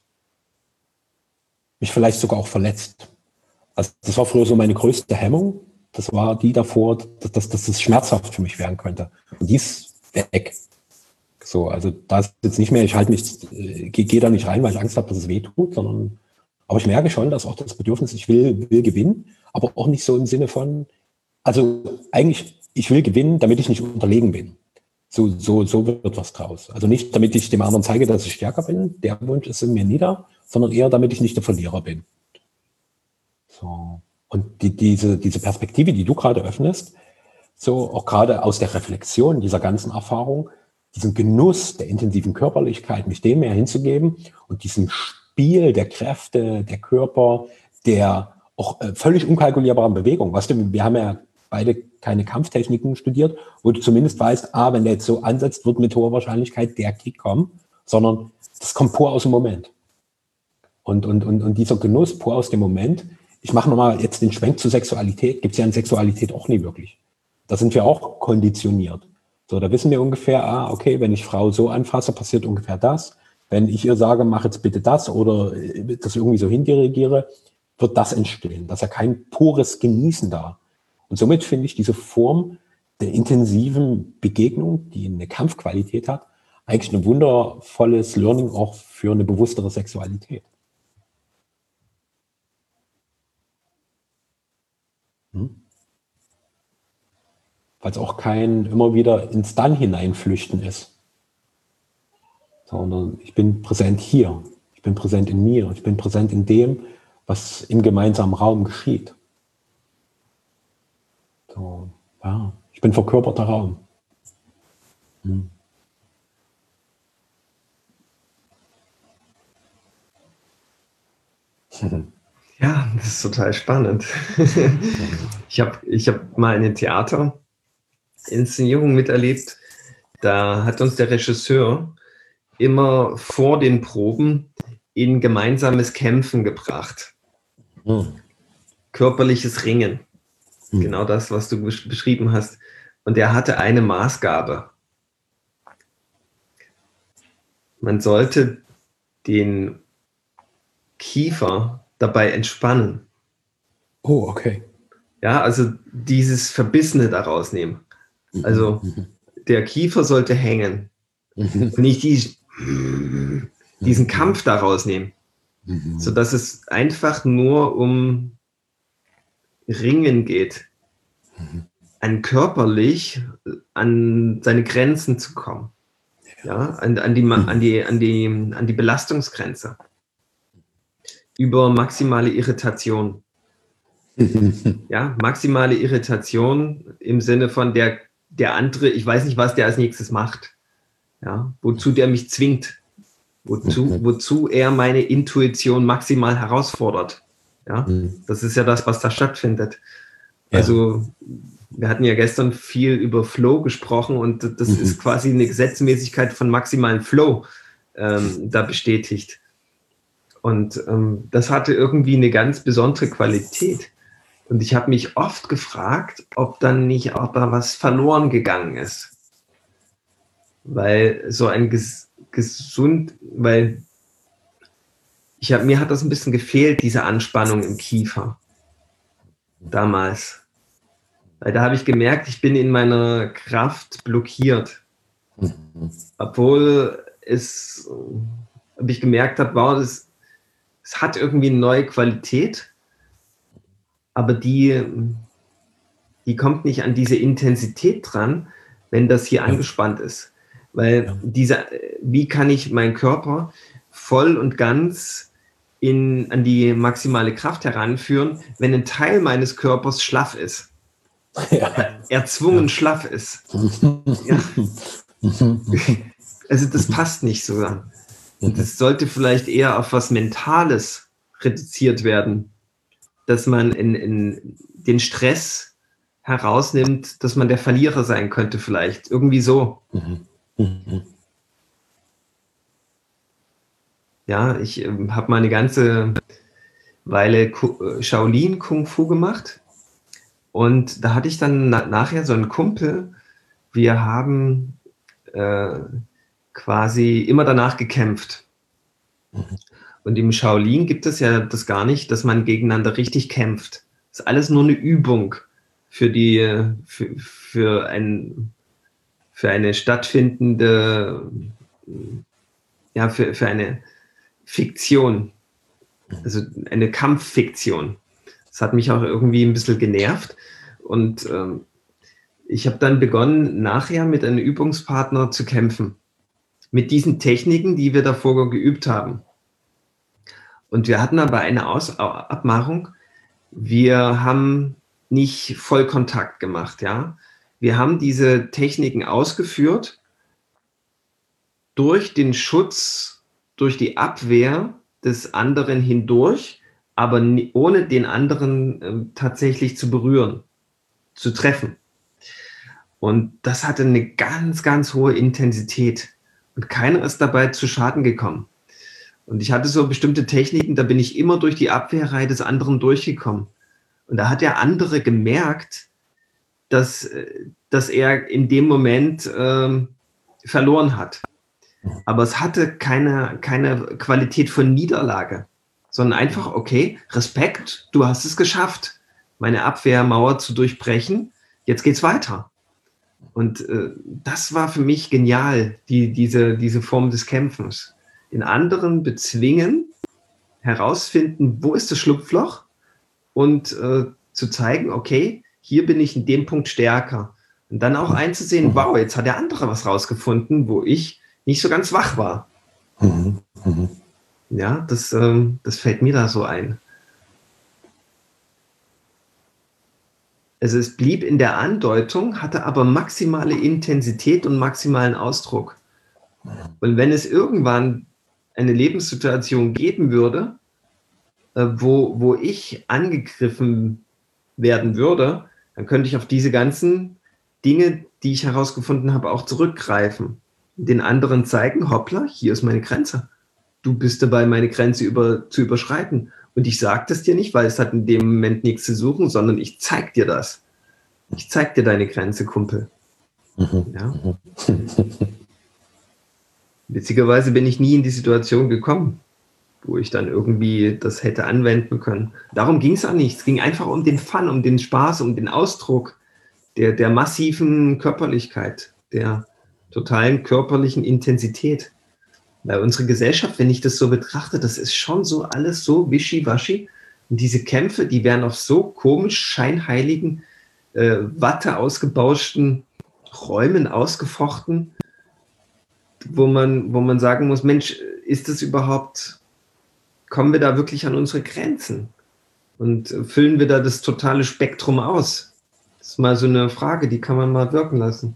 [SPEAKER 2] mich vielleicht sogar auch verletzt. Also das war früher so meine größte Hemmung. Das war die davor, dass, dass, dass das schmerzhaft für mich werden könnte. Und die ist weg. So, also da ist jetzt nicht mehr, ich halte mich, äh, gehe geh da nicht rein, weil ich Angst habe, dass es weh tut, sondern, aber ich merke schon, dass auch das Bedürfnis, ich will, will gewinnen, aber auch nicht so im Sinne von, also eigentlich, ich will gewinnen, damit ich nicht unterlegen bin. So, so, so wird was draus. Also nicht, damit ich dem anderen zeige, dass ich stärker bin, der Wunsch ist in mir nieder, sondern eher, damit ich nicht der Verlierer bin. So. Und die, diese, diese Perspektive, die du gerade öffnest, so auch gerade aus der Reflexion dieser ganzen Erfahrung, diesen Genuss der intensiven Körperlichkeit, mich dem mehr hinzugeben und diesem Spiel der Kräfte, der Körper, der auch äh, völlig unkalkulierbaren Bewegung. Weißt du, wir haben ja beide keine Kampftechniken studiert, wo du zumindest weißt, ah, wenn der jetzt so ansetzt, wird mit hoher Wahrscheinlichkeit der Kick kommen, sondern das kommt pur aus dem Moment. Und, und, und, und dieser Genuss pur aus dem Moment, ich mache nochmal jetzt den Schwenk zur Sexualität, gibt es ja in Sexualität auch nie wirklich. Da sind wir auch konditioniert. So, da wissen wir ungefähr, ah, okay, wenn ich Frau so anfasse, passiert ungefähr das. Wenn ich ihr sage, mach jetzt bitte das oder das irgendwie so hindirigiere, wird das entstehen. Das ist ja kein pures Genießen da. Und somit finde ich diese Form der intensiven Begegnung, die eine Kampfqualität hat, eigentlich ein wundervolles Learning auch für eine bewusstere Sexualität. Hm? Weil es auch kein immer wieder ins Dann hineinflüchten ist. Sondern ich bin präsent hier, ich bin präsent in mir, ich bin präsent in dem, was im gemeinsamen Raum geschieht. So, ja, ich bin verkörperter Raum. Hm.
[SPEAKER 1] Ja, das ist total spannend. Ich habe ich hab mal eine Theaterinszenierung miterlebt, da hat uns der Regisseur immer vor den Proben in gemeinsames Kämpfen gebracht.
[SPEAKER 2] Hm.
[SPEAKER 1] Körperliches Ringen.
[SPEAKER 2] Hm.
[SPEAKER 1] Genau das, was du besch- beschrieben hast. Und er hatte eine Maßgabe. Man sollte den Kiefer dabei entspannen.
[SPEAKER 2] Oh, okay.
[SPEAKER 1] Ja, also dieses Verbissene daraus nehmen. Also der Kiefer sollte hängen. Und nicht die, diesen Kampf daraus nehmen. Sodass es einfach nur um Ringen geht. An körperlich an seine Grenzen zu kommen. Ja, an, an, die, an, die, an, die, an die Belastungsgrenze. Über maximale Irritation. Ja, maximale Irritation im Sinne von der, der andere, ich weiß nicht, was der als nächstes macht. Ja, wozu der mich zwingt. Wozu, wozu er meine Intuition maximal herausfordert. Ja, das ist ja das, was da stattfindet. Also, wir hatten ja gestern viel über Flow gesprochen und das mhm. ist quasi eine Gesetzmäßigkeit von maximalen Flow ähm, da bestätigt. Und ähm, das hatte irgendwie eine ganz besondere Qualität. Und ich habe mich oft gefragt, ob dann nicht auch da was verloren gegangen ist. Weil so ein ges gesund, weil ich hab, mir hat das ein bisschen gefehlt, diese Anspannung im Kiefer. Damals. Weil da habe ich gemerkt, ich bin in meiner Kraft blockiert. Mhm. Obwohl es, ob ich gemerkt habe, wow, das es hat irgendwie eine neue Qualität, aber die, die kommt nicht an diese Intensität dran, wenn das hier ja. angespannt ist. Weil ja. dieser, wie kann ich meinen Körper voll und ganz in, an die maximale Kraft heranführen, wenn ein Teil meines Körpers schlaff ist? Ja. Erzwungen ja. schlaff ist. Ja. Also das passt nicht so. Und das sollte vielleicht eher auf was Mentales reduziert werden, dass man in, in den Stress herausnimmt, dass man der Verlierer sein könnte vielleicht. Irgendwie so. Mhm. Mhm. Ja, ich äh, habe mal eine ganze Weile Shaolin Kung Fu gemacht und da hatte ich dann na- nachher so einen Kumpel, wir haben äh, quasi immer danach gekämpft. Mhm. Und im Shaolin gibt es ja das gar nicht, dass man gegeneinander richtig kämpft. Das ist alles nur eine Übung für die, für, für ein, für eine stattfindende, ja, für, für eine Fiktion. Also eine Kampffiktion. Das hat mich auch irgendwie ein bisschen genervt. Und ähm, ich habe dann begonnen, nachher mit einem Übungspartner zu kämpfen. Mit diesen Techniken, die wir davor geübt haben. Und wir hatten aber eine Aus- Abmachung, wir haben nicht Vollkontakt gemacht, ja. Wir haben diese Techniken ausgeführt durch den Schutz, durch die Abwehr des anderen hindurch, aber nie, ohne den anderen äh, tatsächlich zu berühren, zu treffen. Und das hatte eine ganz, ganz hohe Intensität. Und keiner ist dabei zu Schaden gekommen. Und ich hatte so bestimmte Techniken, da bin ich immer durch die Abwehrreihe des anderen durchgekommen. Und da hat der andere gemerkt, dass, dass er in dem Moment ähm, verloren hat. Aber es hatte keine, keine Qualität von Niederlage, sondern einfach, okay, Respekt, du hast es geschafft, meine Abwehrmauer zu durchbrechen, jetzt geht's weiter. Und äh, das war für mich genial, die, diese, diese Form des Kämpfens. Den anderen bezwingen, herausfinden, wo ist das Schlupfloch und äh, zu zeigen, okay, hier bin ich in dem Punkt stärker. Und dann auch einzusehen, wow, jetzt hat der andere was rausgefunden, wo ich nicht so ganz wach war. Mhm. Mhm. Ja, das, ähm, das fällt mir da so ein. Also es blieb in der Andeutung, hatte aber maximale Intensität und maximalen Ausdruck. Und wenn es irgendwann eine Lebenssituation geben würde, äh, wo, wo ich angegriffen werden würde, dann könnte ich auf diese ganzen Dinge, die ich herausgefunden habe, auch zurückgreifen. Den anderen zeigen, hoppla, hier ist meine Grenze. Du bist dabei, meine Grenze über, zu überschreiten. Und ich sage das dir nicht, weil es hat in dem Moment nichts zu suchen, sondern ich zeig dir das. Ich zeig dir deine Grenze, Kumpel. Mhm. Ja? Witzigerweise bin ich nie in die Situation gekommen, wo ich dann irgendwie das hätte anwenden können. Darum ging es auch nicht. Es ging einfach um den Fun, um den Spaß, um den Ausdruck der, der massiven Körperlichkeit, der totalen körperlichen Intensität. Weil unsere Gesellschaft, wenn ich das so betrachte, das ist schon so alles so wischiwaschi. Und diese Kämpfe, die werden auf so komisch scheinheiligen, äh, Watte ausgebauschten Räumen ausgefochten, wo man, wo man sagen muss, Mensch, ist das überhaupt, kommen wir da wirklich an unsere Grenzen? Und füllen wir da das totale Spektrum aus? Das ist mal so eine Frage, die kann man mal wirken lassen.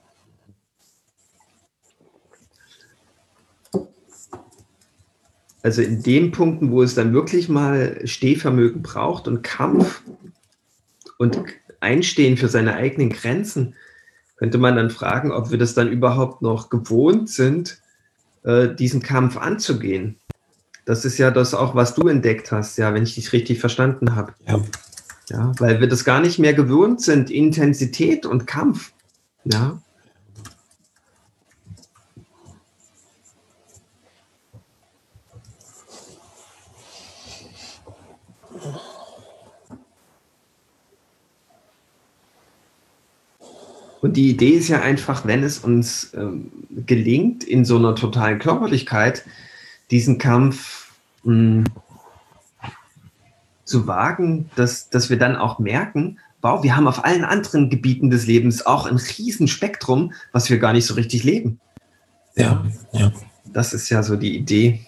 [SPEAKER 1] Also in den Punkten, wo es dann wirklich mal Stehvermögen braucht und Kampf und Einstehen für seine eigenen Grenzen, könnte man dann fragen, ob wir das dann überhaupt noch gewohnt sind, äh, diesen Kampf anzugehen. Das ist ja das auch, was du entdeckt hast, ja, wenn ich dich richtig verstanden habe. Ja. Ja, weil wir das gar nicht mehr gewöhnt sind, Intensität und Kampf. Ja. Und die Idee ist ja einfach, wenn es uns ähm, gelingt, in so einer totalen Körperlichkeit diesen Kampf mh, so wagen, dass, dass wir dann auch merken, wow, wir haben auf allen anderen Gebieten des Lebens auch ein Riesenspektrum, was wir gar nicht so richtig leben.
[SPEAKER 2] Ja, ja.
[SPEAKER 1] Das ist ja so die Idee.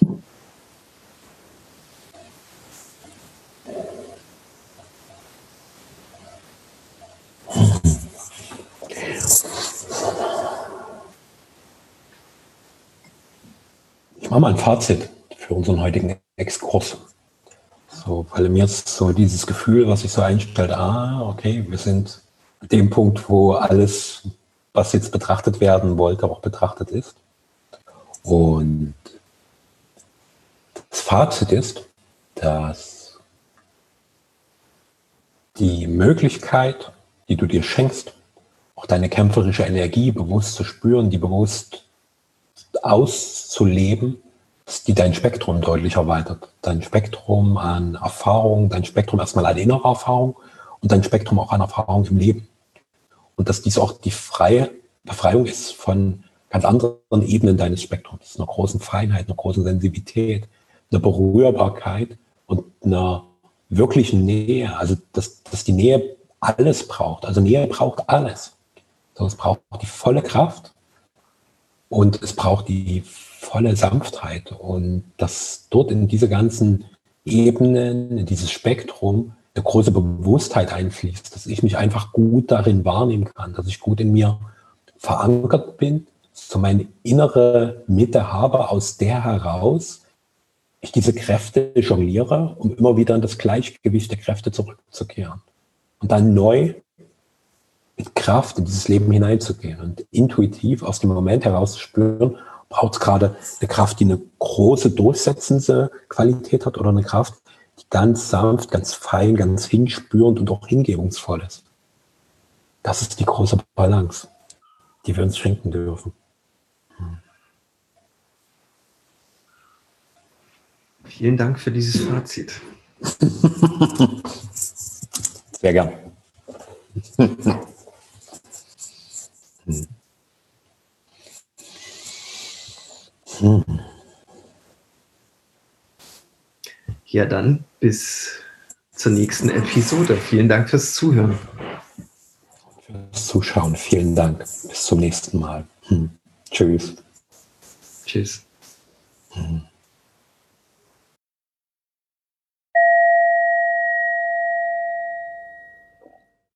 [SPEAKER 2] Ich mache mal ein Fazit für unseren heutigen Exkurs. So, weil mir jetzt so dieses Gefühl, was sich so einstellt, ah, okay, wir sind an dem Punkt, wo alles, was jetzt betrachtet werden wollte, auch betrachtet ist. Und das Fazit ist, dass die Möglichkeit, die du dir schenkst, auch deine kämpferische Energie bewusst zu spüren, die bewusst auszuleben, die dein Spektrum deutlich erweitert. Dein Spektrum an Erfahrung, dein Spektrum erstmal an innerer Erfahrung und dein Spektrum auch an Erfahrung im Leben. Und dass dies auch die freie Befreiung ist von ganz anderen Ebenen deines Spektrums, einer großen Feinheit, einer großen Sensibilität, einer Berührbarkeit und einer wirklichen Nähe. Also dass, dass die Nähe alles braucht. Also Nähe braucht alles. Also es braucht die volle Kraft und es braucht die volle Sanftheit. Und dass dort in diese ganzen Ebenen, in dieses Spektrum eine große Bewusstheit einfließt, dass ich mich einfach gut darin wahrnehmen kann, dass ich gut in mir verankert bin, so meine innere Mitte habe, aus der heraus ich diese Kräfte jongliere, um immer wieder in das Gleichgewicht der Kräfte zurückzukehren. Und dann neu mit Kraft in dieses Leben hineinzugehen und intuitiv aus dem Moment heraus zu spüren, braucht es gerade eine Kraft, die eine große durchsetzende Qualität hat oder eine Kraft, die ganz sanft, ganz fein, ganz hinspürend und auch hingebungsvoll ist. Das ist die große Balance, die wir uns schenken dürfen.
[SPEAKER 1] Vielen Dank für dieses Fazit.
[SPEAKER 2] Sehr gern.
[SPEAKER 1] Ja, dann bis zur nächsten Episode. Vielen Dank fürs Zuhören.
[SPEAKER 2] Fürs Zuschauen. Vielen Dank. Bis zum nächsten Mal. Hm. Tschüss.
[SPEAKER 1] Tschüss.
[SPEAKER 2] Hm.